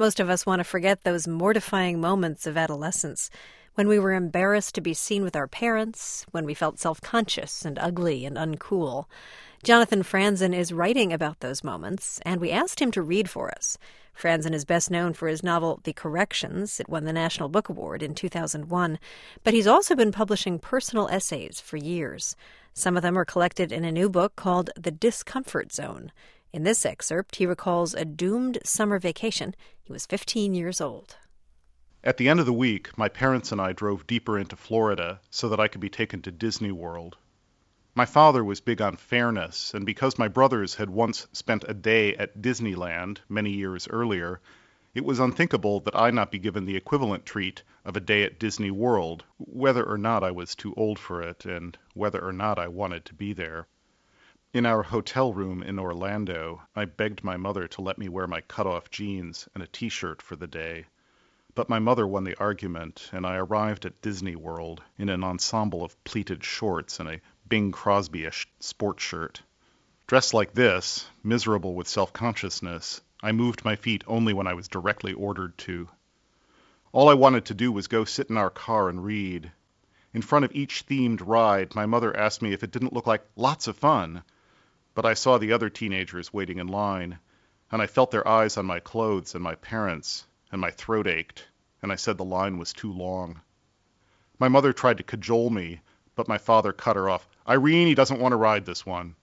Most of us want to forget those mortifying moments of adolescence, when we were embarrassed to be seen with our parents, when we felt self-conscious and ugly and uncool. Jonathan Franzen is writing about those moments, and we asked him to read for us. Franzen is best known for his novel The Corrections. It won the National Book Award in 2001. But he's also been publishing personal essays for years. Some of them are collected in a new book called The Discomfort Zone. In this excerpt, he recalls a doomed summer vacation. He was 15 years old. At the end of the week, my parents and I drove deeper into Florida so that I could be taken to Disney World. My father was big on fairness, and because my brothers had once spent a day at Disneyland many years earlier, it was unthinkable that I not be given the equivalent treat of a day at Disney World, whether or not I was too old for it, and whether or not I wanted to be there. In our hotel room in Orlando, I begged my mother to let me wear my cut-off jeans and a t-shirt for the day. But my mother won the argument, and I arrived at Disney World in an ensemble of pleated shorts and a Bing Crosby-ish sports shirt. Dressed like this, miserable with self-consciousness, I moved my feet only when I was directly ordered to. All I wanted to do was go sit in our car and read. In front of each themed ride, my mother asked me if it didn't look like lots of fun, but I saw the other teenagers waiting in line, and I felt their eyes on my clothes and my parents, and my throat ached, and I said the line was too long. My mother tried to cajole me, but my father cut her off. "Irene, he doesn't want to ride this one."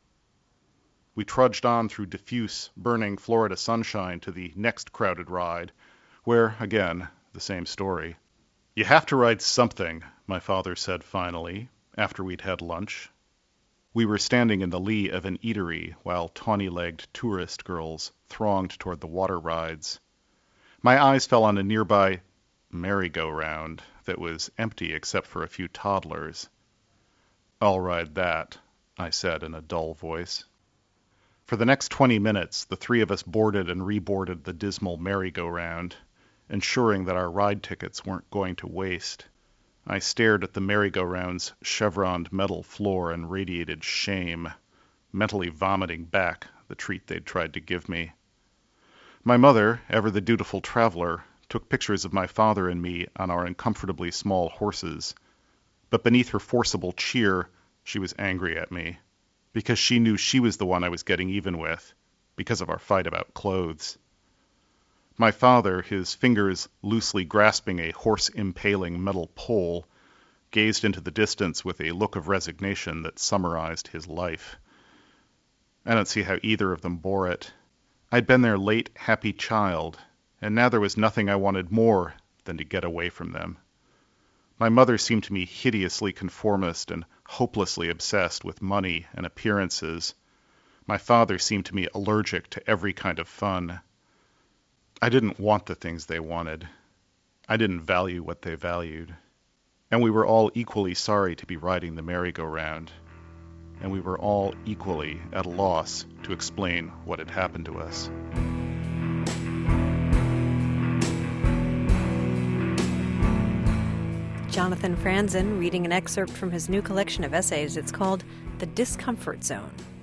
We trudged on through diffuse, burning Florida sunshine to the next crowded ride, where, again, the same story. "You have to ride something," my father said finally, after we'd had lunch. We were standing in the lee of an eatery while tawny-legged tourist girls thronged toward the water rides. My eyes fell on a nearby merry-go-round that was empty except for a few toddlers. "I'll ride that," I said in a dull voice. For the next 20 minutes, the three of us boarded and reboarded the dismal merry-go-round, ensuring that our ride tickets weren't going to waste. I stared at the merry-go-round's chevroned metal floor and radiated shame, mentally vomiting back the treat they'd tried to give me. My mother, ever the dutiful traveler, took pictures of my father and me on our uncomfortably small horses, but beneath her forcible cheer, she was angry at me, because she knew she was the one I was getting even with, because of our fight about clothes. My father, his fingers loosely grasping a horse-impaling metal pole, gazed into the distance with a look of resignation that summarized his life. I don't see how either of them bore it. I'd been their late, happy child, and now there was nothing I wanted more than to get away from them. My mother seemed to me hideously conformist and hopelessly obsessed with money and appearances. My father seemed to me allergic to every kind of fun. I didn't want the things they wanted. I didn't value what they valued. And we were all equally sorry to be riding the merry-go-round. And we were all equally at a loss to explain what had happened to us. Jonathan Franzen reading an excerpt from his new collection of essays. It's called The Discomfort Zone.